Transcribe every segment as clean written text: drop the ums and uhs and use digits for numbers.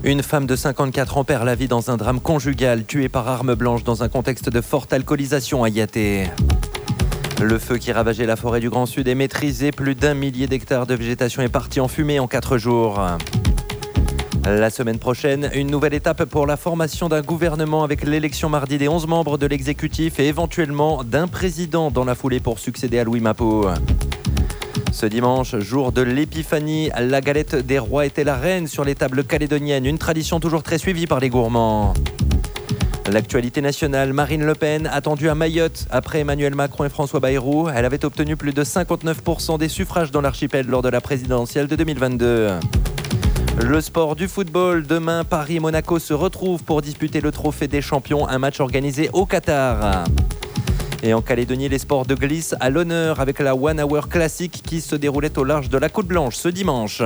Une femme de 54 ans perd la vie dans un drame conjugal, tuée par arme blanche dans un contexte de forte alcoolisation à Yaté. Le feu qui ravageait la forêt du Grand Sud est maîtrisé. Plus d'1 millier d'hectares de végétation est parti en fumée en 4 jours. La semaine prochaine, une nouvelle étape pour la formation d'un gouvernement avec l'élection mardi des 11 membres de l'exécutif et éventuellement d'un président dans la foulée pour succéder à Louis Mappo. Ce dimanche, jour de l'épiphanie, la galette des rois était la reine sur les tables calédoniennes, une tradition toujours très suivie par les gourmands. L'actualité nationale, Marine Le Pen attendue à Mayotte après Emmanuel Macron et François Bayrou. Elle avait obtenu plus de 59% des suffrages dans l'archipel lors de la présidentielle de 2022. Le sport du football, demain Paris et Monaco se retrouvent pour disputer le trophée des champions, un match organisé au Qatar. Et en Calédonie, les sports de glisse à l'honneur avec la One Hour Classic qui se déroulait au large de la Côte Blanche ce dimanche.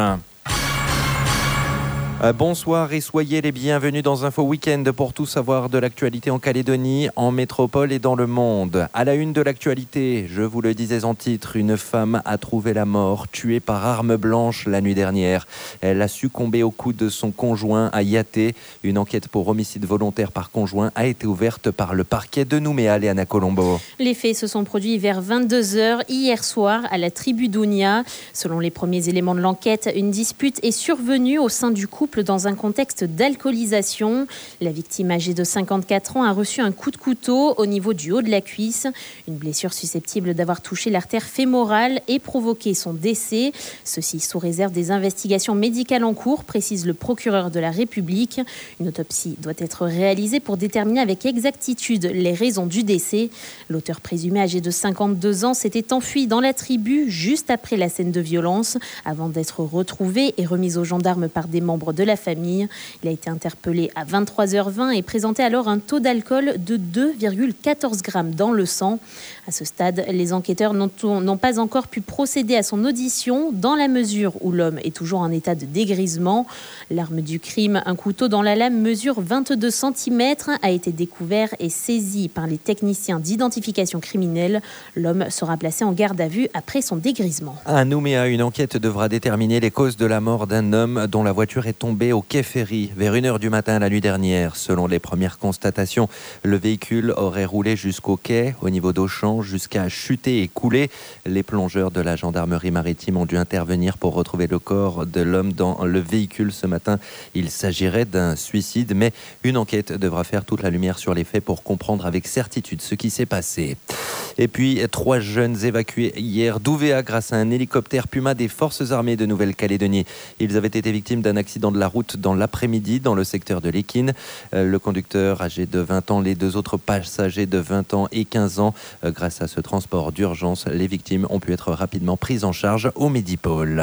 Bonsoir et soyez les bienvenus dans Info Week-end pour tout savoir de l'actualité en Calédonie, en métropole et dans le monde. À la une de l'actualité, je vous le disais en titre, une femme a trouvé la mort, tuée par arme blanche la nuit dernière. Elle a succombé au coup de son conjoint à Yaté. Une enquête pour homicide volontaire par conjoint a été ouverte par le parquet de Nouméa, Léana Colombo. Les faits se sont produits vers 22h hier soir à la tribu d'Ounia. Selon les premiers éléments de l'enquête, une dispute est survenue au sein du couple dans un contexte d'alcoolisation. La victime âgée de 54 ans a reçu un coup de couteau au niveau du haut de la cuisse. Une blessure susceptible d'avoir touché l'artère fémorale et provoqué son décès. Ceci sous réserve des investigations médicales en cours, précise le procureur de la République. Une autopsie doit être réalisée pour déterminer avec exactitude les raisons du décès. L'auteur présumé âgé de 52 ans s'était enfui dans la tribu juste après la scène de violence avant d'être retrouvé et remis aux gendarmes par des membres de la famille. Il a été interpellé à 23h20 et présentait alors un taux d'alcool de 2,14 grammes dans le sang. À ce stade, les enquêteurs n'ont pas encore pu procéder à son audition dans la mesure où l'homme est toujours en état de dégrisement. L'arme du crime, un couteau dont la lame mesure 22 cm, a été découvert et saisi par les techniciens d'identification criminelle. L'homme sera placé en garde à vue après son dégrisement. À Nouméa, une enquête devra déterminer les causes de la mort d'un homme dont la voiture est tombée au quai Ferry vers 1h du matin la nuit dernière. Selon les premières constatations, le véhicule aurait roulé jusqu'au quai, au niveau d'Auchan, jusqu'à chuter et couler. Les plongeurs de la gendarmerie maritime ont dû intervenir pour retrouver le corps de l'homme dans le véhicule ce matin. Il s'agirait d'un suicide, mais une enquête devra faire toute la lumière sur les faits pour comprendre avec certitude ce qui s'est passé. Et puis, 3 jeunes évacués hier d'Ouvéa grâce à un hélicoptère Puma des Forces armées de Nouvelle-Calédonie. Ils avaient été victimes d'un accident de la route dans l'après-midi dans le secteur de l'Équine. Le conducteur âgé de 20 ans, les 2 autres passagers de 20 ans et 15 ans. Grâce à ce transport d'urgence, les victimes ont pu être rapidement prises en charge au Médipôle.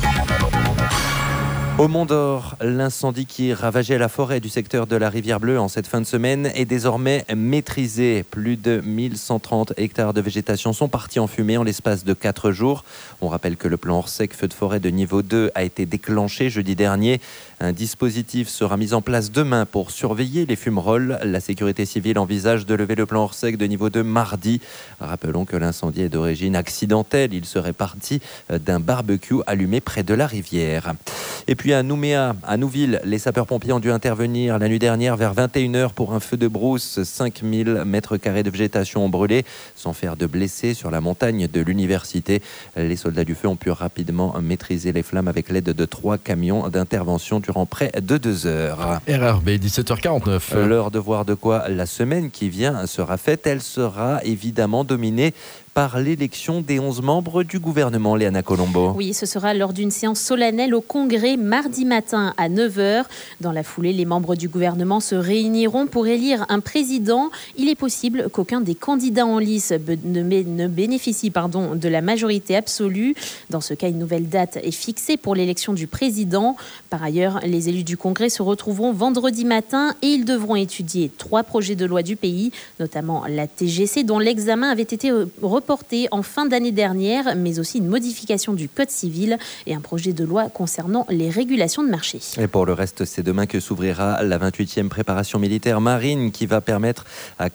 Au Mont-d'Or, l'incendie qui ravageait la forêt du secteur de la Rivière Bleue en cette fin de semaine est désormais maîtrisé. Plus de 1130 hectares de végétation sont partis en fumée en l'espace de 4 jours. On rappelle que le plan hors-sec feu de forêt de niveau 2 a été déclenché jeudi dernier. Un dispositif sera mis en place demain pour surveiller les fumerolles. La sécurité civile envisage de lever le plan hors-sec de niveau 2 mardi. Rappelons que l'incendie est d'origine accidentelle. Il serait parti d'un barbecue allumé près de la rivière. Et puis à Nouméa, à Nouville, les sapeurs-pompiers ont dû intervenir la nuit dernière vers 21h pour un feu de brousse. 5000 mètres carrés de végétation ont brûlé, sans faire de blessés sur la montagne de l'université. Les soldats du feu ont pu rapidement maîtriser les flammes avec l'aide de 3 camions d'intervention durant près de 2 heures. RRB, 17h49. L'heure de voir de quoi la semaine qui vient sera faite. Elle sera évidemment dominée par l'élection des 11 membres du gouvernement, Léana Colombo. Oui, ce sera lors d'une séance solennelle au Congrès mardi matin à 9h. Dans la foulée, les membres du gouvernement se réuniront pour élire un président. Il est possible qu'aucun des candidats en lice ne bénéficie de la majorité absolue. Dans ce cas, une nouvelle date est fixée pour l'élection du président. Par ailleurs, les élus du Congrès se retrouveront vendredi matin et ils devront étudier 3 projets de loi du pays, notamment la TGC, dont l'examen avait été reporté reporté en fin d'année dernière, mais aussi une modification du Code civil et un projet de loi concernant les régulations de marché. Et pour le reste, c'est demain que s'ouvrira la 28e préparation militaire marine qui va permettre à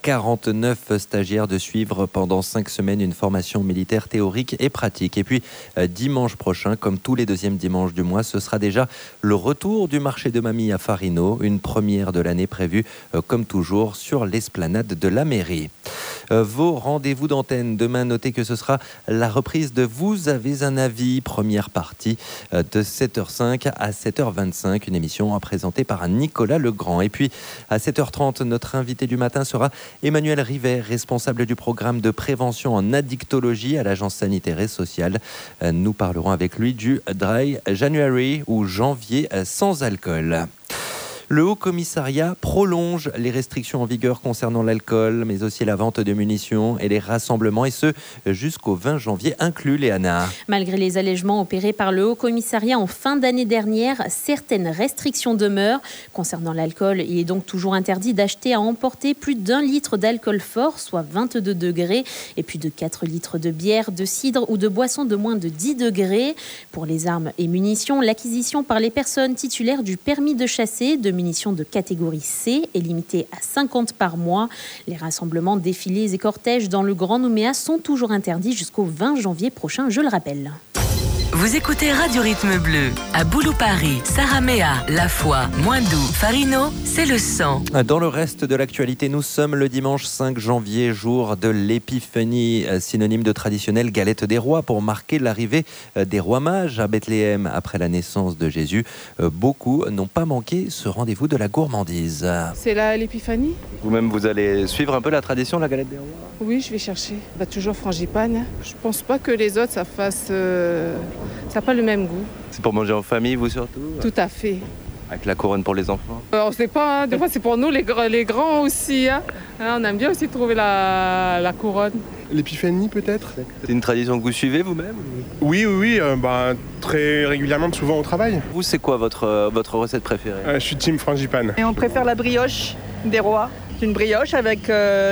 49 stagiaires de suivre pendant 5 semaines une formation militaire théorique et pratique. Et puis dimanche prochain, comme tous les deuxièmes dimanches du mois, ce sera déjà le retour du marché de Mamie à Farino, une première de l'année prévue comme toujours sur l'esplanade de la mairie. Vos rendez-vous d'antenne demain, notez que ce sera la reprise de Vous avez un avis, première partie de 7h05 à 7h25, une émission présentée par Nicolas Legrand. Et puis à 7h30, notre invité du matin sera Emmanuel Rivet, responsable du programme de prévention en addictologie à l'Agence sanitaire et sociale. Nous parlerons avec lui du Dry January ou janvier sans alcool. Le Haut-Commissariat prolonge les restrictions en vigueur concernant l'alcool, mais aussi la vente de munitions et les rassemblements, et ce jusqu'au 20 janvier inclus, Léana. Malgré les allègements opérés par le Haut-Commissariat en fin d'année dernière, certaines restrictions demeurent. Concernant l'alcool, il est donc toujours interdit d'acheter à emporter plus d'1 litre d'alcool fort, soit 22 degrés, et plus de 4 litres de bière, de cidre ou de boissons de moins de 10 degrés. Pour les armes et munitions, l'acquisition par les personnes titulaires du permis de chasser de munitions de catégorie C est limitée à 50 par mois. Les rassemblements, défilés et cortèges dans le Grand Nouméa sont toujours interdits jusqu'au 20 janvier prochain, je le rappelle. Vous écoutez Radio Rythme Bleu. À Boulou-Paris, Saramea, La Foix, Moindou, Farino, c'est le 100. Dans le reste de l'actualité, nous sommes le dimanche 5 janvier, jour de l'épiphanie, synonyme de traditionnelle galette des rois pour marquer l'arrivée des rois mages à Bethléem après la naissance de Jésus. Beaucoup n'ont pas manqué ce rendez-vous de la gourmandise. C'est là l'épiphanie. Vous-même, vous allez suivre un peu la tradition de la galette des rois ? Oui, je vais chercher. Toujours frangipane. Je pense pas que les autres, ça fasse... Ça n'a pas le même goût. C'est pour manger en famille, vous surtout ? Tout à fait. Avec la couronne pour les enfants ? On ne sait pas, hein. Des fois c'est pour nous les grands aussi. Hein. On aime bien aussi trouver la couronne. L'épiphanie peut-être ? C'est une tradition que vous suivez vous-même ? Oui, très régulièrement, souvent au travail. Vous, c'est quoi votre recette préférée ? Je suis team frangipane. Et on préfère la brioche des rois. C'est une brioche avec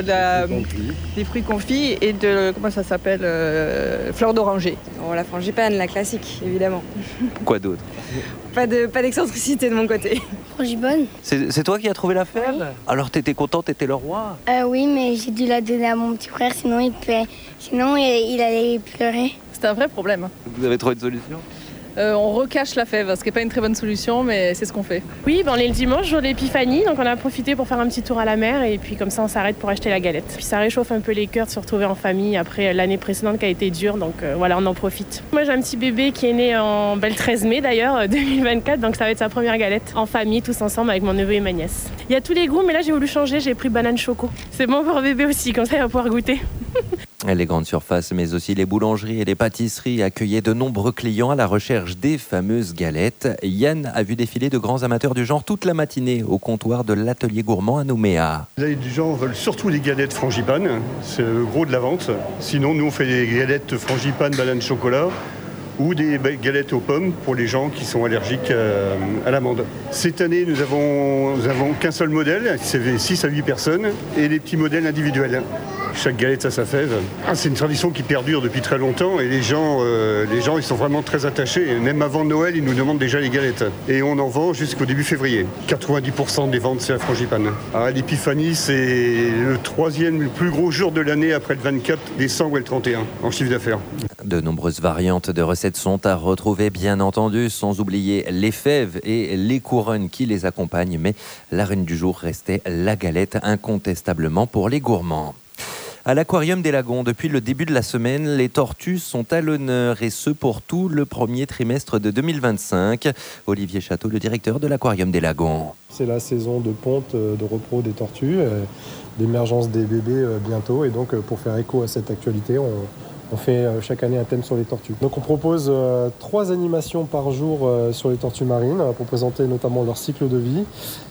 des fruits confits et comment ça s'appelle, fleur d'oranger. Oh, la frangipane, la classique, évidemment. Quoi d'autre ? Pas d'excentricité de mon côté. Frangipane. C'est toi qui as trouvé la fève ? Oui. Alors t'étais content, t'étais le roi ? Oui, mais j'ai dû la donner à mon petit frère, sinon il allait pleurer. C'est un vrai problème. Vous avez trouvé une solution ? On recache la fève, ce qui n'est pas une très bonne solution, mais c'est ce qu'on fait. Oui, on est le dimanche, jour d'épiphanie, donc on a profité pour faire un petit tour à la mer et puis comme ça on s'arrête pour acheter la galette. Puis ça réchauffe un peu les cœurs de se retrouver en famille après l'année précédente qui a été dure, donc voilà, on en profite. Moi j'ai un petit bébé qui est né le 13 mai d'ailleurs, 2024, donc ça va être sa première galette en famille, tous ensemble avec mon neveu et ma nièce. Il y a tous les goûts, mais là j'ai voulu changer, j'ai pris banane choco. C'est bon pour bébé aussi, comme ça il va pouvoir goûter. Les grandes surfaces, mais aussi les boulangeries et les pâtisseries accueillaient de nombreux clients à la recherche des fameuses galettes. Yann a vu défiler de grands amateurs du genre toute la matinée au comptoir de l'atelier gourmand à Nouméa. Les gens veulent surtout les galettes frangipane, c'est le gros de la vente. Sinon, nous on fait des galettes frangipane, banane chocolat ou des galettes aux pommes pour les gens qui sont allergiques à l'amande. Cette année, nous avons qu'un seul modèle, c'est 6 à 8 personnes, et des petits modèles individuels. Chaque galette a sa fève. C'est une tradition qui perdure depuis très longtemps et les gens ils sont vraiment très attachés. Même avant Noël, ils nous demandent déjà les galettes. Et on en vend jusqu'au début février. 90% des ventes, c'est la frangipane. Alors, l'épiphanie, c'est le 3e, le plus gros jour de l'année après le 24 décembre et le 31 en chiffre d'affaires. De nombreuses variantes de recettes sont à retrouver, bien entendu, sans oublier les fèves et les couronnes qui les accompagnent. Mais la reine du jour restait la galette, incontestablement pour les gourmands. À l'Aquarium des Lagons, depuis le début de la semaine, les tortues sont à l'honneur et ce pour tout le premier trimestre de 2025. Olivier Château, le directeur de l'Aquarium des Lagons. C'est la saison de ponte, de repos des tortues, d'émergence des bébés bientôt. Et donc, pour faire écho à cette actualité, on fait chaque année un thème sur les tortues. Donc on propose 3 animations par jour sur les tortues marines pour présenter notamment leur cycle de vie.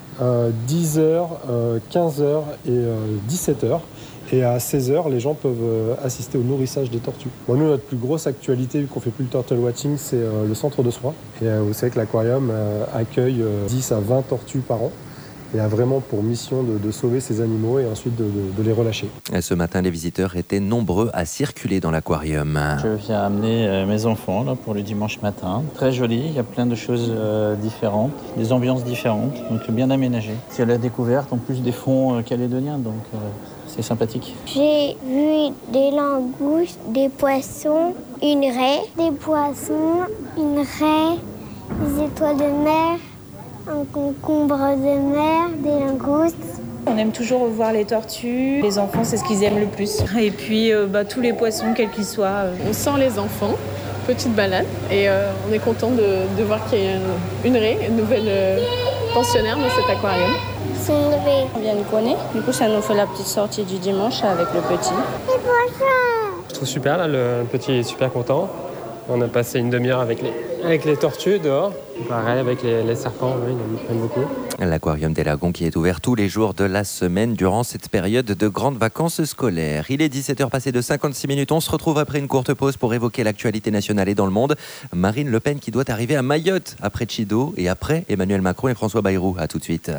10h, 15h et 17h. Et à 16h, les gens peuvent assister au nourrissage des tortues. Bon, nous, notre plus grosse actualité, vu qu'on ne fait plus le turtle watching, c'est le centre de soins. Et vous savez que l'aquarium accueille 10 à 20 tortues par an. et a vraiment pour mission de sauver ces animaux et ensuite de les relâcher. Et ce matin, les visiteurs étaient nombreux à circuler dans l'aquarium. Je viens amener mes enfants là, pour le dimanche matin. Très joli, il y a plein de choses différentes, des ambiances différentes, donc bien aménagé. C'est la découverte en plus des fonds calédoniens, donc c'est sympathique. J'ai vu des langoustes, des poissons, une raie, des poissons, une raie, des étoiles de mer, un concombre de mer, des langoustes. On aime toujours voir les tortues. Les enfants, c'est ce qu'ils aiment le plus. Et puis tous les poissons, quels qu'ils soient. On sent les enfants, petite balade. Et on est content de voir qu'il y a une raie, une nouvelle pensionnaire dans cet aquarium. On vient de connaître. Du coup, ça nous fait la petite sortie du dimanche avec le petit. Les poissons. Je trouve super, là, le petit est super content. On a passé une demi-heure avec les tortues dehors. Pareil, avec les serpents, oui, il aime beaucoup. L'aquarium des Lagons qui est ouvert tous les jours de la semaine durant cette période de grandes vacances scolaires. Il est 17h passé de 56 minutes. On se retrouve après une courte pause pour évoquer l'actualité nationale et dans le monde. Marine Le Pen qui doit arriver à Mayotte après Chido et après Emmanuel Macron et François Bayrou. À tout de suite.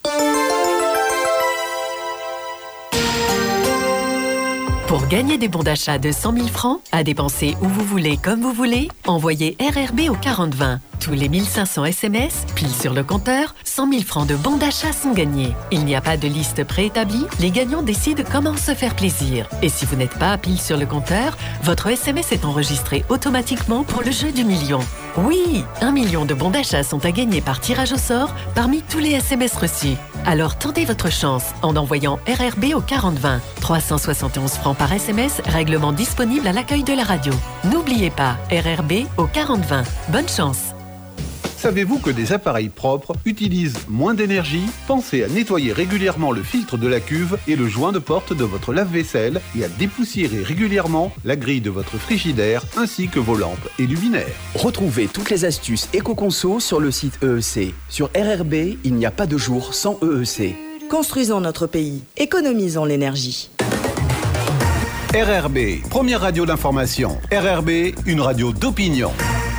Pour gagner des bons d'achat de 100 000 francs, à dépenser où vous voulez, comme vous voulez, envoyez RRB au 4020. Tous les 1500 SMS, pile sur le compteur, 100 000 francs de bons d'achat sont gagnés. Il n'y a pas de liste préétablie, les gagnants décident comment se faire plaisir. Et si vous n'êtes pas pile sur le compteur, votre SMS est enregistré automatiquement pour le jeu du million. Oui, 1 million de bons d'achat sont à gagner par tirage au sort parmi tous les SMS reçus. Alors tentez votre chance en envoyant RRB au 4020. 371 francs par SMS, règlement disponible à l'accueil de la radio. N'oubliez pas, RRB au 4020. Bonne chance. Savez-vous que des appareils propres utilisent moins d'énergie? Pensez à nettoyer régulièrement le filtre de la cuve et le joint de porte de votre lave-vaisselle et à dépoussiérer régulièrement la grille de votre frigidaire ainsi que vos lampes et luminaires. Retrouvez toutes les astuces éco-conso sur le site EEC. Sur RRB, il n'y a pas de jour sans EEC. Construisons notre pays. Économisons l'énergie. RRB, première radio d'information. RRB, une radio d'opinion.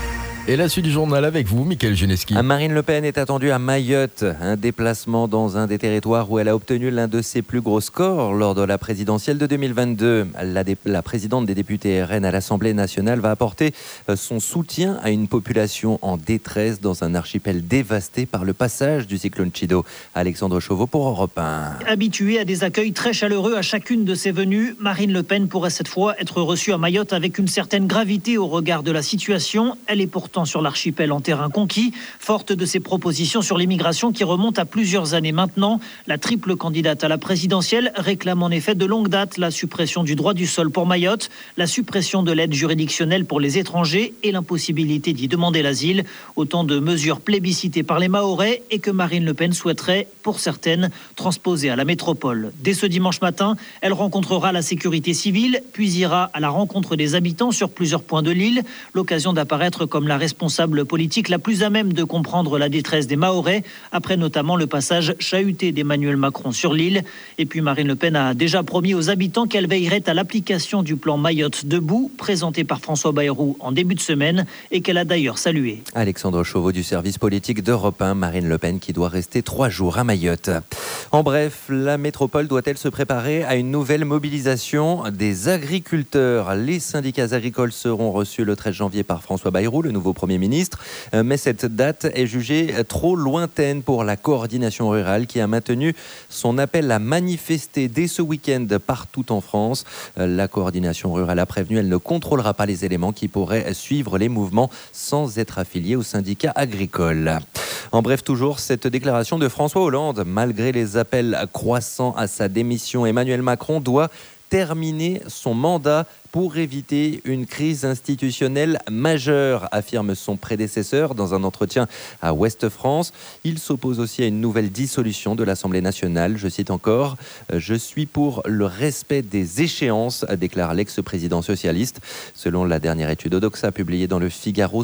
Et la suite du journal avec vous, Mickaël Geneski. Marine Le Pen est attendue à Mayotte, un déplacement dans un des territoires où elle a obtenu l'un de ses plus gros scores lors de la présidentielle de 2022. La présidente des députés RN à l'Assemblée nationale va apporter son soutien à une population en détresse dans un archipel dévasté par le passage du cyclone Chido. Alexandre Chauveau pour Europe 1. Habituée à des accueils très chaleureux à chacune de ses venues, Marine Le Pen pourrait cette fois être reçue à Mayotte avec une certaine gravité au regard de la situation. Elle est pourtant sur l'archipel en terrain conquis, forte de ses propositions sur l'immigration qui remontent à plusieurs années maintenant. La triple candidate à la présidentielle réclame en effet de longue date la suppression du droit du sol pour Mayotte, la suppression de l'aide juridictionnelle pour les étrangers et l'impossibilité d'y demander l'asile. Autant de mesures plébiscitées par les Mahorais et que Marine Le Pen souhaiterait, pour certaines, transposer à la métropole. Dès ce dimanche matin, elle rencontrera la sécurité civile, puis ira à la rencontre des habitants sur plusieurs points de l'île. L'occasion d'apparaître comme la responsable politique la plus à même de comprendre la détresse des Mahorais, après notamment le passage chahuté d'Emmanuel Macron sur l'île. Et puis Marine Le Pen a déjà promis aux habitants qu'elle veillerait à l'application du plan Mayotte debout, présenté par François Bayrou en début de semaine, et qu'elle a d'ailleurs salué. Alexandre Chauveau du service politique d'Europe 1, Marine Le Pen qui doit rester 3 jours à Mayotte. En bref, la métropole doit-elle se préparer à une nouvelle mobilisation des agriculteurs? Les syndicats agricoles seront reçus le 13 janvier par François Bayrou, le nouveau Premier ministre. Mais cette date est jugée trop lointaine pour la coordination rurale qui a maintenu son appel à manifester dès ce week-end partout en France. La coordination rurale a prévenu, elle ne contrôlera pas les éléments qui pourraient suivre les mouvements sans être affiliés aux syndicats agricoles. En bref, toujours cette déclaration de François Hollande. Malgré les appels croissants à sa démission, Emmanuel Macron doit terminer son mandat pour éviter une crise institutionnelle majeure, affirme son prédécesseur dans un entretien à Ouest France. Il s'oppose aussi à une nouvelle dissolution de l'Assemblée nationale. Je cite encore, « Je suis pour le respect des échéances », déclare l'ex-président socialiste. Selon la dernière étude Odoxa publiée dans le Figaro,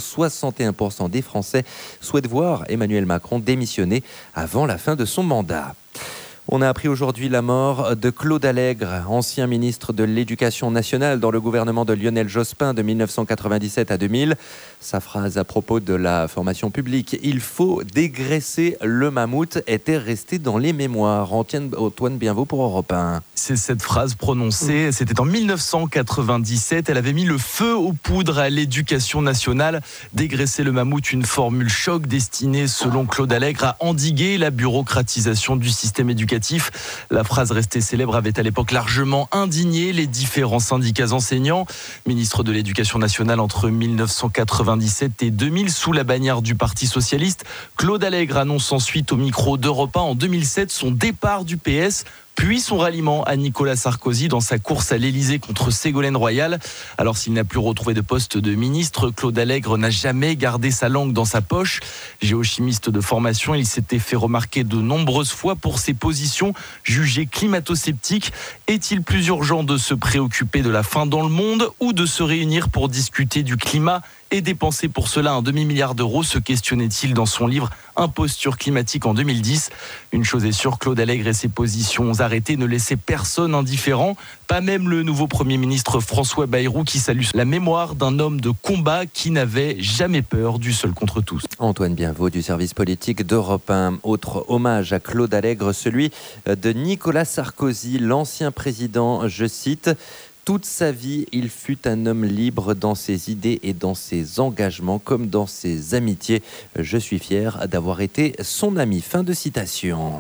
61% des Français souhaitent voir Emmanuel Macron démissionner avant la fin de son mandat. On a appris aujourd'hui la mort de Claude Allègre, ancien ministre de l'Éducation nationale dans le gouvernement de Lionel Jospin de 1997 à 2000. Sa phrase à propos de la formation publique « Il faut dégraisser le mammouth » était restée dans les mémoires. Antoine Bienvaux pour Europe 1. C'est cette phrase prononcée, c'était en 1997. Elle avait mis le feu aux poudres à l'Éducation nationale. Dégraisser le mammouth, une formule choc destinée, selon Claude Allègre, à endiguer la bureaucratisation du système éducatif. La phrase restée célèbre avait à l'époque largement indigné les différents syndicats enseignants. Ministre de l'Éducation nationale entre 1997 et 2000, sous la bannière du Parti socialiste, Claude Allègre annonce ensuite au micro d'Europe 1 en 2007 son départ du PS, puis son ralliement à Nicolas Sarkozy dans sa course à l'Élysée contre Ségolène Royal. Alors s'il n'a plus retrouvé de poste de ministre, Claude Allègre n'a jamais gardé sa langue dans sa poche. Géochimiste de formation, il s'était fait remarquer de nombreuses fois pour ses positions jugées climato-sceptiques. Est-il plus urgent de se préoccuper de la faim dans le monde ou de se réunir pour discuter du climat et dépenser pour cela un demi-milliard d'euros, se questionnait-il dans son livre Imposture climatique en 2010. Une chose est sûre, Claude Allègre et ses positions arrêtées ne laissaient personne indifférent, pas même le nouveau Premier ministre François Bayrou qui salue la mémoire d'un homme de combat qui n'avait jamais peur du seul contre tous. Antoine Bienvaux du service politique d'Europe 1. Autre hommage à Claude Allègre, celui de Nicolas Sarkozy, l'ancien président, je cite: toute sa vie, il fut un homme libre dans ses idées et dans ses engagements, comme dans ses amitiés. Je suis fier d'avoir été son ami. Fin de citation.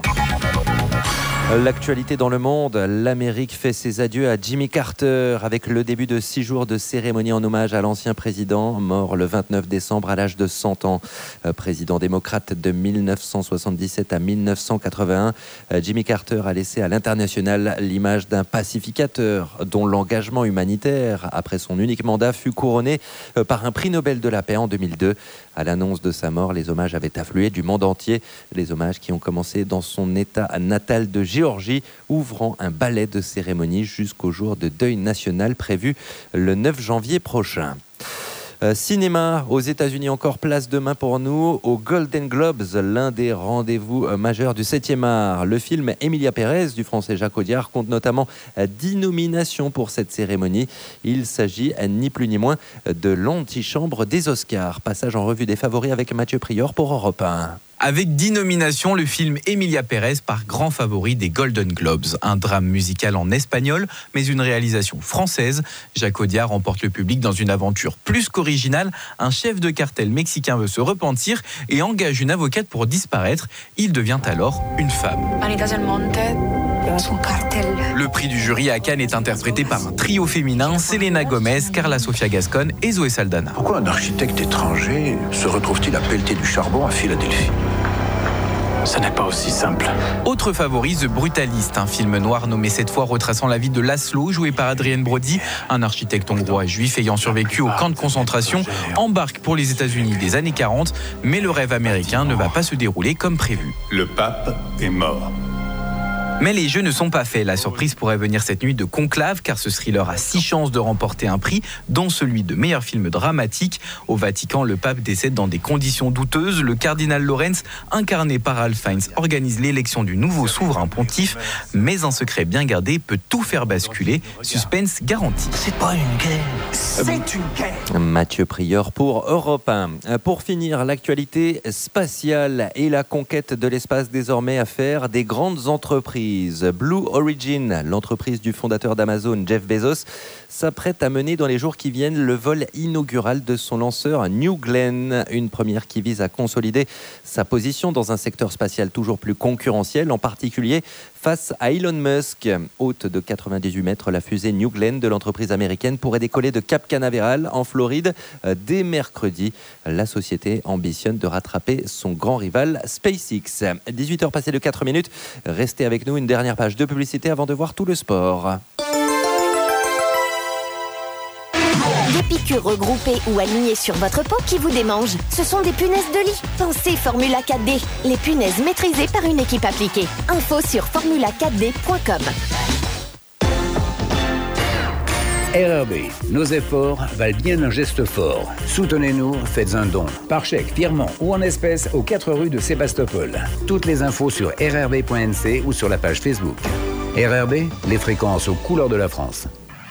L'actualité dans le monde, l'Amérique fait ses adieux à Jimmy Carter avec le début de 6 jours de cérémonie en hommage à l'ancien président, mort le 29 décembre à l'âge de 100 ans. Président démocrate de 1977 à 1981, Jimmy Carter a laissé à l'international l'image d'un pacificateur dont l'engagement humanitaire, après son unique mandat, fut couronné par un prix Nobel de la paix en 2002. À l'annonce de sa mort, les hommages avaient afflué du monde entier. Les hommages qui ont commencé dans son état natal de Géorgie, ouvrant un ballet de cérémonie jusqu'au jour de deuil national prévu le 9 janvier prochain. Cinéma, aux États-Unis encore, place demain pour nous aux Golden Globes, l'un des rendez-vous majeurs du 7e art. Le film Emilia Pérez du français Jacques Audiard compte notamment 10 nominations pour cette cérémonie. Il s'agit ni plus ni moins de l'antichambre des Oscars. Passage en revue des favoris avec Mathieu Prieur pour Europe 1. Avec 10 nominations, le film Emilia Pérez part grand favori des Golden Globes. Un drame musical en espagnol, mais une réalisation française. Jacques Audiard remporte le public dans une aventure plus qu'originale. Un chef de cartel mexicain veut se repentir et engage une avocate pour disparaître. Il devient alors une femme. Le prix du jury à Cannes est interprété par un trio féminin, Selena Gomez, Carla Sofia Gascon et Zoé Saldana. Pourquoi un architecte étranger se retrouve-t-il à pelleter du charbon à Philadelphie ? Ça n'est pas aussi simple. Autre favori, The Brutalist, un film noir nommé cette fois retraçant la vie de Laszlo, joué par Adrien Brody, un architecte hongrois juif ayant survécu au camp de concentration, embarque pour les États-Unis des années 40, mais le rêve américain ne va pas se dérouler comme prévu. Le pape est mort. Mais les jeux ne sont pas faits. La surprise pourrait venir cette nuit de Conclave, car ce thriller a 6 chances de remporter un prix, dont celui de meilleur film dramatique. Au Vatican, le pape décède dans des conditions douteuses. Le cardinal Lorenz, incarné par Ralph Fiennes, organise l'élection du nouveau souverain pontife. Mais un secret bien gardé peut tout faire basculer. Suspense garanti. C'est pas une guerre, c'est une guerre. Mathieu Prieur pour Europe 1. Pour finir, l'actualité spatiale et la conquête de l'espace désormais à faire des grandes entreprises. Blue Origin, l'entreprise du fondateur d'Amazon, Jeff Bezos, s'apprête à mener dans les jours qui viennent le vol inaugural de son lanceur New Glenn, une première qui vise à consolider sa position dans un secteur spatial toujours plus concurrentiel, en particulier face à Elon Musk. Haute de 98 mètres, la fusée New Glenn de l'entreprise américaine pourrait décoller de Cap Canaveral en Floride dès mercredi. La société ambitionne de rattraper son grand rival SpaceX. 18h passées de 4 minutes, restez avec nous, une dernière page de publicité avant de voir tout le sport. Des piqûres regroupées ou alignées sur votre peau qui vous démangent. Ce sont des punaises de lit. Pensez Formula 4D. Les punaises maîtrisées par une équipe appliquée. Info sur formula4d.com. RRB, nos efforts valent bien un geste fort. Soutenez-nous, faites un don. Par chèque, virement ou en espèces aux 4 rues de Sébastopol. Toutes les infos sur rrb.nc ou sur la page Facebook. RRB, les fréquences aux couleurs de la France.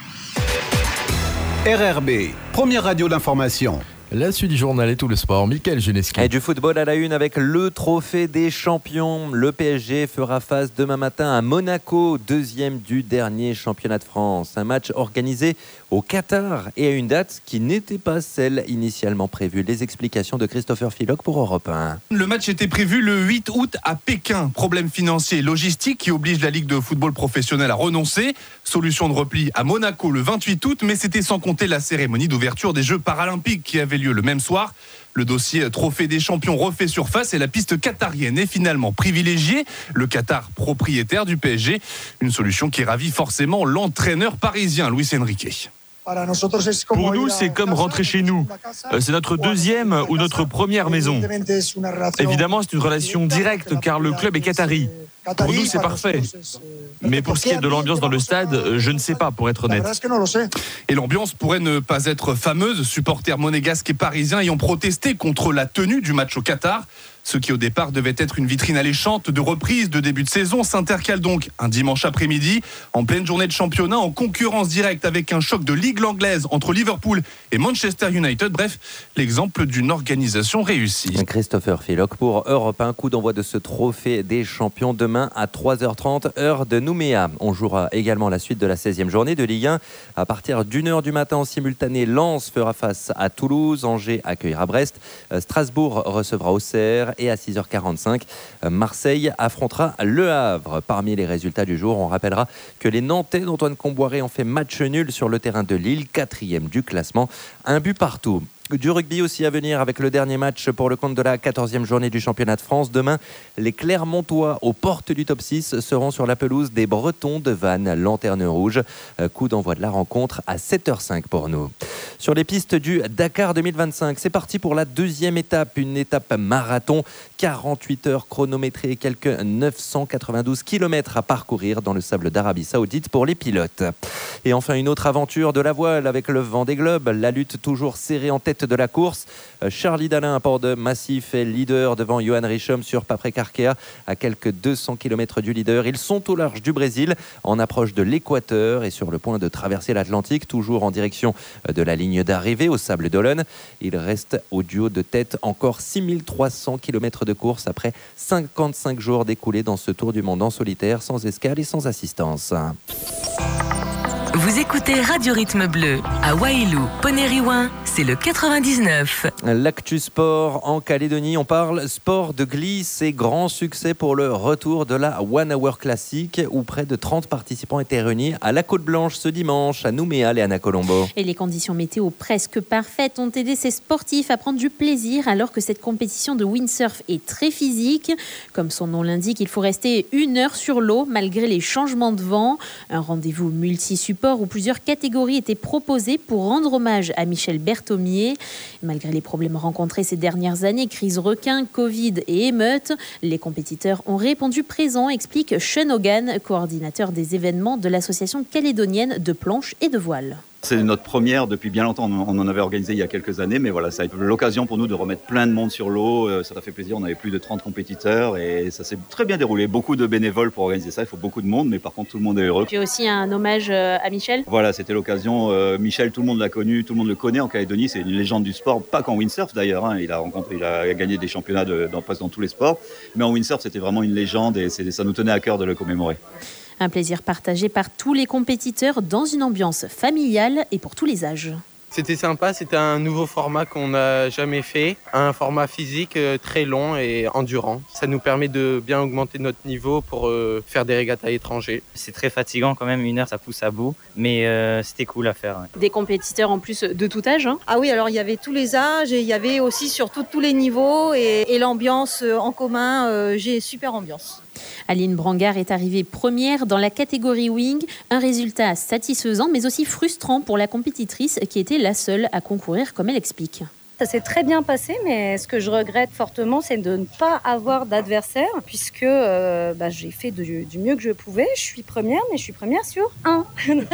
RRB, première radio d'information. La suite du journal et tout le sport, Mickaël Juneski. Et du football à la une avec le trophée des champions. Le PSG fera face demain matin à Monaco, deuxième du dernier championnat de France. Un match organisé au Qatar et à une date qui n'était pas celle initialement prévue. Les explications de Christopher Philoc pour Europe 1. Le match était prévu le 8 août à Pékin. Problème financier et logistique qui oblige la Ligue de football professionnel à renoncer. Solution de repli à Monaco le 28 août, mais c'était sans compter la cérémonie d'ouverture des Jeux paralympiques qui avait lieu le même soir. Le dossier trophée des champions refait surface et la piste qatarienne est finalement privilégiée. Le Qatar propriétaire du PSG. Une solution qui ravit forcément l'entraîneur parisien Luis Enrique. Pour nous, c'est comme rentrer chez nous. C'est notre deuxième ou notre première maison. Évidemment, c'est une relation directe car le club est qatari. Pour nous, c'est parfait. Mais pour ce qui est de l'ambiance dans le stade, je ne sais pas, pour être honnête. Et l'ambiance pourrait ne pas être fameuse. Supporters monégasques et parisiens ayant protesté contre la tenue du match au Qatar. Ce qui au départ devait être une vitrine alléchante de reprise de début de saison s'intercale donc un dimanche après-midi en pleine journée de championnat en concurrence directe avec un choc de Ligue anglaise entre Liverpool et Manchester United. Bref, l'exemple d'une organisation réussie. Christopher Philoc pour Europe 1. Coup d'envoi de ce trophée des champions demain à 3h30 heure de Nouméa. On jouera également la suite de la 16e journée de Ligue 1 à partir d'1h du matin en simultané. Lens fera face à Toulouse, Angers accueillera Brest, Strasbourg recevra Auxerre. Et à 6h45, Marseille affrontera Le Havre. Parmi les résultats du jour, on rappellera que les Nantais d'Antoine Comboiré ont fait match nul sur le terrain de Lille, 4e du classement, un but partout. Du rugby aussi à venir avec le dernier match pour le compte de la 14e journée du championnat de France. Demain, les Clermontois aux portes du top 6 seront sur la pelouse des Bretons de Vannes, Lanterne Rouge. Coup d'envoi de la rencontre à 7h05 pour nous. Sur les pistes du Dakar 2025, c'est parti pour la deuxième étape, une étape marathon, 48 heures chronométrées et quelques 992 km à parcourir dans le sable d'Arabie Saoudite pour les pilotes. Et enfin, une autre aventure de la voile avec le Vendée Globe, la lutte toujours serrée en tête de la course. Charlie Dalin à bord de Massif est leader devant Johan Richomme sur Paprec-Arkea à quelques 200 km du leader. Ils sont au large du Brésil en approche de l'équateur et sur le point de traverser l'Atlantique, toujours en direction de la ligne d'arrivée au Sable d'Olonne. Il reste au duo de tête encore 6300 km de course après 55 jours découlés dans ce tour du monde en solitaire, sans escale et sans assistance. Vous écoutez Radio Rythme Bleu à Wailou, Ponériouin, c'est le 99. L'actu sport en Calédonie, on parle sport de glisse et grand succès pour le retour de la One Hour Classic où près de 30 participants étaient réunis à la Côte Blanche ce dimanche à Nouméa, Léana Colombo. Et les conditions météo presque parfaites ont aidé ces sportifs à prendre du plaisir alors que cette compétition de windsurf est très physique. Comme son nom l'indique, il faut rester 1 heure sur l'eau malgré les changements de vent. Un rendez-vous multi-support où plusieurs catégories étaient proposées pour rendre hommage à Michel Berthomier. Malgré les problèmes rencontrés ces dernières années, crise requin, Covid et émeutes, les compétiteurs ont répondu présents, explique Sean Hogan, coordinateur des événements de l'association calédonienne de planche et de voile. C'est notre première depuis bien longtemps. On en avait organisé il y a quelques années, mais voilà, ça a été l'occasion pour nous de remettre plein de monde sur l'eau. Ça a fait plaisir. On avait plus de 30 compétiteurs et ça s'est très bien déroulé. Beaucoup de bénévoles pour organiser ça. Il faut beaucoup de monde, mais par contre, tout le monde est heureux. Puis aussi un hommage à Michel. Voilà, c'était l'occasion. Michel, tout le monde l'a connu, tout le monde le connaît en Calédonie. C'est une légende du sport, pas qu'en windsurf d'ailleurs. Il a gagné des championnats dans tous les sports. Mais en windsurf, c'était vraiment une légende et ça nous tenait à cœur de le commémorer. Un plaisir partagé par tous les compétiteurs dans une ambiance familiale et pour tous les âges. C'était sympa, c'était un nouveau format qu'on n'a jamais fait, un format physique très long et endurant. Ça nous permet de bien augmenter notre niveau pour faire des régates à l'étranger. C'est très fatigant quand même, 1 heure ça pousse à bout, mais c'était cool à faire. Ouais. Des compétiteurs en plus de tout âge hein. Ah oui, alors il y avait tous les âges et il y avait aussi surtout tous les niveaux et l'ambiance en commun, j'ai super ambiance. Aline Brangard est arrivée première dans la catégorie wing, un résultat satisfaisant mais aussi frustrant pour la compétitrice qui était la seule à concourir comme elle explique. Ça s'est très bien passé, mais ce que je regrette fortement, c'est de ne pas avoir d'adversaire, puisque j'ai fait du mieux que je pouvais. Je suis première, mais je suis première sur 1.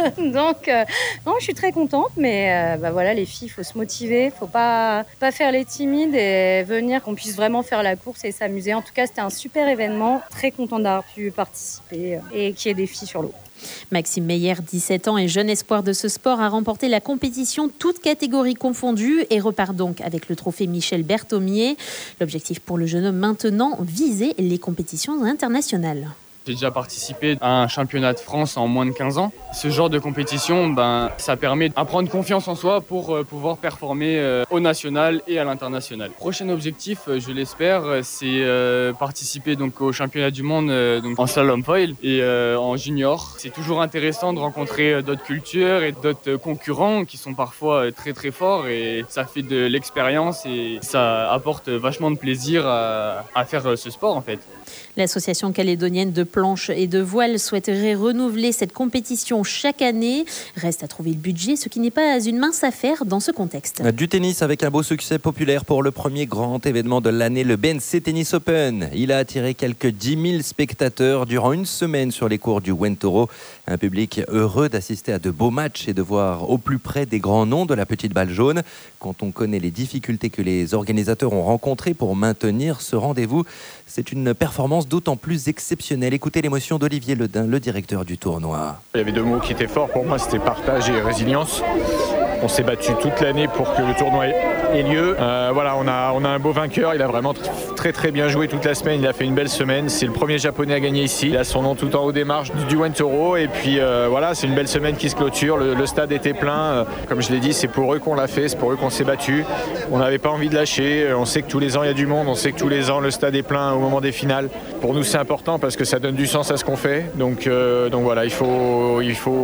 Donc, non, je suis très contente, mais voilà, les filles, il faut se motiver, il ne faut pas faire les timides et venir, qu'on puisse vraiment faire la course et s'amuser. En tout cas, c'était un super événement. Très contente d'avoir pu participer et qu'il y ait des filles sur l'eau. Maxime Meyer, 17 ans et jeune espoir de ce sport, a remporté la compétition toutes catégories confondues et repart donc avec le trophée Michel Berthomier. L'objectif pour le jeune homme maintenant, viser les compétitions internationales. J'ai déjà participé à un championnat de France en moins de 15 ans. Ce genre de compétition, ça permet de prendre confiance en soi pour pouvoir performer au national et à l'international. Prochain objectif, je l'espère, c'est participer donc au championnat du monde donc en slalom foil et en junior. C'est toujours intéressant de rencontrer d'autres cultures et d'autres concurrents qui sont parfois très très forts et ça fait de l'expérience et ça apporte vachement de plaisir à faire ce sport en fait. L'association calédonienne de planche et de voile souhaiterait renouveler cette compétition chaque année. Reste à trouver le budget, ce qui n'est pas une mince affaire dans ce contexte. Du tennis avec un beau succès populaire pour le premier grand événement de l'année, le BNC Tennis Open. Il a attiré quelques 10 000 spectateurs durant une semaine sur les cours du Wentoro. Un public heureux d'assister à de beaux matchs et de voir au plus près des grands noms de la petite balle jaune. Quand on connaît les difficultés que les organisateurs ont rencontrées pour maintenir ce rendez-vous, c'est une performance d'autant plus exceptionnelle. Écoutez l'émotion d'Olivier Ledin, le directeur du tournoi. Il y avait deux mots qui étaient forts pour moi, c'était partage et résilience. On s'est battu toute l'année pour que le tournoi ait lieu. On a un beau vainqueur, il a vraiment très très bien joué toute la semaine, il a fait une belle semaine. C'est le premier japonais à gagner ici. Il a son nom tout en haut des marches du Wentoro et puis c'est une belle semaine qui se clôture. Le stade était plein. Comme je l'ai dit, c'est pour eux qu'on l'a fait, c'est pour eux qu'on s'est battu. On n'avait pas envie de lâcher. On sait que tous les ans il y a du monde, on sait que tous les ans le stade est plein au moment des finales. Pour nous c'est important parce que ça donne du sens à ce qu'on fait. Donc voilà, il faut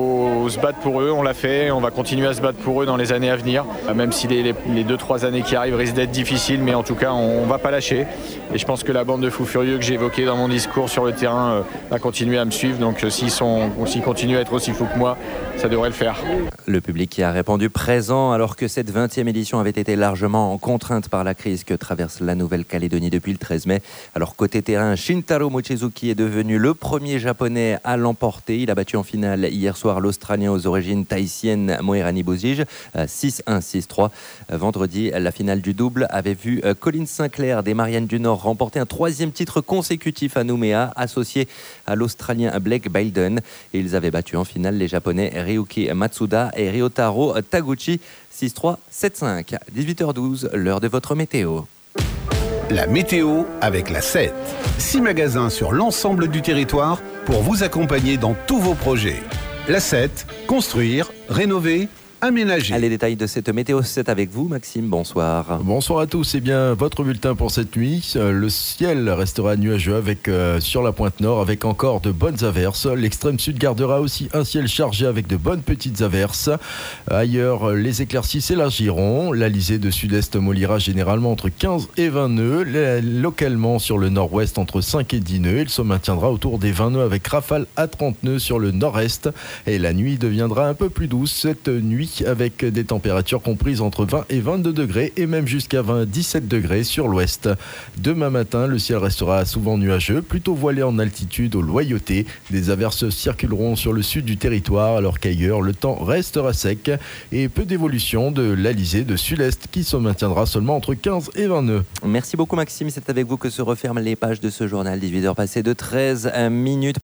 se battre pour eux, on l'a fait, on va continuer à se battre pour eux dans les années à venir, même si les 2-3 années qui arrivent risquent d'être difficiles, mais en tout cas on va pas lâcher et je pense que la bande de fous furieux que j'ai évoquée dans mon discours sur le terrain va continuer à me suivre, donc s'ils continuent à être aussi fous que moi, ça devrait le faire. Le public qui a répondu présent alors que cette 20e édition avait été largement contrainte par la crise que traverse la Nouvelle-Calédonie depuis le 13 mai. Alors côté terrain, Shintaro Mochizuki est devenu le premier japonais à l'emporter. Il a battu en finale hier soir l'Australien aux origines tahitiennes Moerani Bozige 6-1, 6-3. Vendredi, la finale du double avait vu Colin Sinclair des Mariannes du Nord remporter un 3e titre consécutif à Nouméa, associé à l'Australien Blake Bailden. Et ils avaient battu en finale les Japonais Ryuki Matsuda et Ryotaro Taguchi 6-3, 7-5. 18h12, l'heure de votre météo. La météo avec la 7. 6 magasins sur l'ensemble du territoire pour vous accompagner dans tous vos projets. La 7, construire, rénover, aménager. Les détails de cette météo, c'est avec vous, Maxime. Bonsoir. Bonsoir à tous. C'est bien votre bulletin pour cette nuit. Le ciel restera nuageux avec sur la pointe nord avec encore de bonnes averses. L'extrême sud gardera aussi un ciel chargé avec de bonnes petites averses. Ailleurs, les éclaircies s'élargiront. L'alizé de sud-est mollira généralement entre 15 et 20 nœuds. Localement sur le nord-ouest entre 5 et 10 nœuds. Il se maintiendra autour des 20 nœuds avec rafale à 30 nœuds sur le nord-est. Et la nuit deviendra un peu plus douce cette nuit, avec des températures comprises entre 20 et 22 degrés et même jusqu'à 17 degrés sur l'ouest. Demain matin, le ciel restera souvent nuageux, plutôt voilé en altitude au Loyauté. Des averses circuleront sur le sud du territoire alors qu'ailleurs, le temps restera sec et peu d'évolution de l'alizé de sud-est qui se maintiendra seulement entre 15 et 20 nœuds. Merci beaucoup Maxime, c'est avec vous que se referment les pages de ce journal. 18h passées de 13 minutes.